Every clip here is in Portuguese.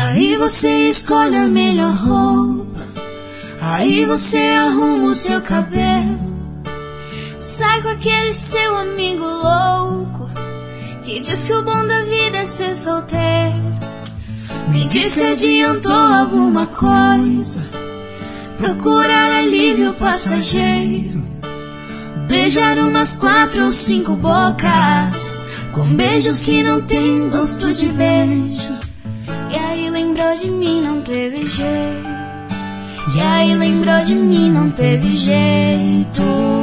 Aí você escolhe a melhor roupa, aí você arruma o seu cabelo, sai com aquele seu amigo louco que diz que o bom da vida é ser solteiro. Me diz se adiantou alguma coisa, procurar alívio passageiro, beijar umas 4 ou 5 bocas, com beijos que não tem gosto de beijo. E aí lembrou de mim, não teve jeito. E aí lembrou de mim, não teve jeito.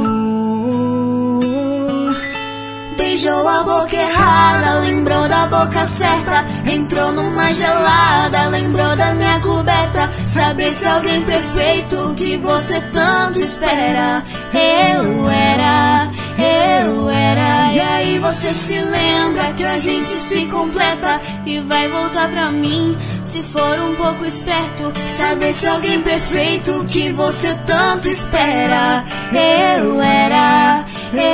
Beijou a boca errada, lembrou da boca certa, entrou numa gelada, lembrou da minha coberta. Saber se alguém perfeito que você tanto espera. Eu era. E aí você se lembra que a gente se completa e vai voltar pra mim se for um pouco esperto. Saber se alguém perfeito que você tanto espera. Eu era.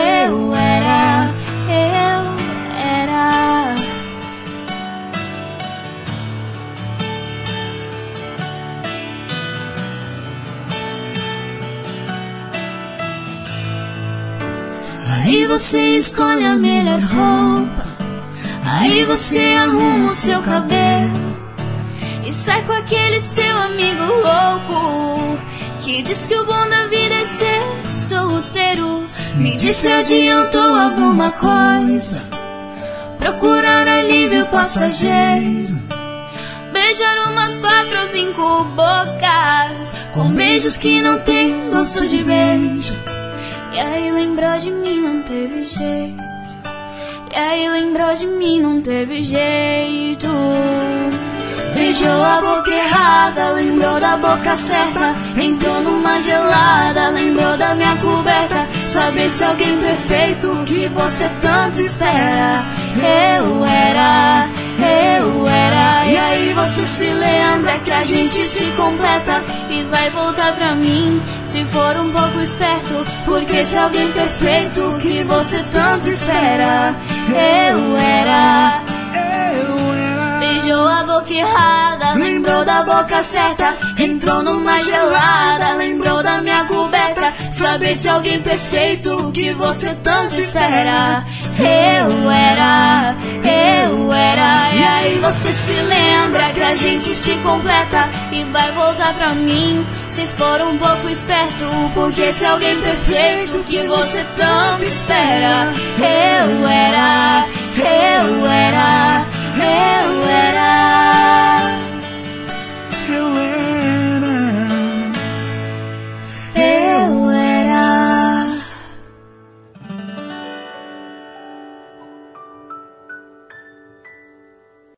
Aí você escolhe a melhor roupa, aí você arruma o seu cabelo e sai com aquele seu amigo louco que diz que o bom da vida é ser solteiro. Me diz se adiantou alguma coisa, procurar alívio passageiro, beijar umas 4 ou 5 bocas, com beijos que não tem gosto de beijo. E aí lembrou de mim, não teve jeito. E aí lembrou de mim, não teve jeito. Beijou a boca errada, lembrou da boca certa, entrou numa gelada, lembrou da minha coberta. Saber se alguém perfeito que você tanto espera. Eu era. E aí você se lembra que a gente se completa e vai voltar pra mim se for um pouco esperto. Porque se alguém perfeito que você tanto espera. Eu era. Beijou a boca errada, lembrou da boca certa, entrou numa gelada, lembrou da minha coberta. Saber se alguém perfeito que você tanto espera. Eu era. E aí você se lembra que a gente se completa e vai voltar pra mim se for um pouco esperto. Porque se alguém perfeito que você tanto espera. Eu era.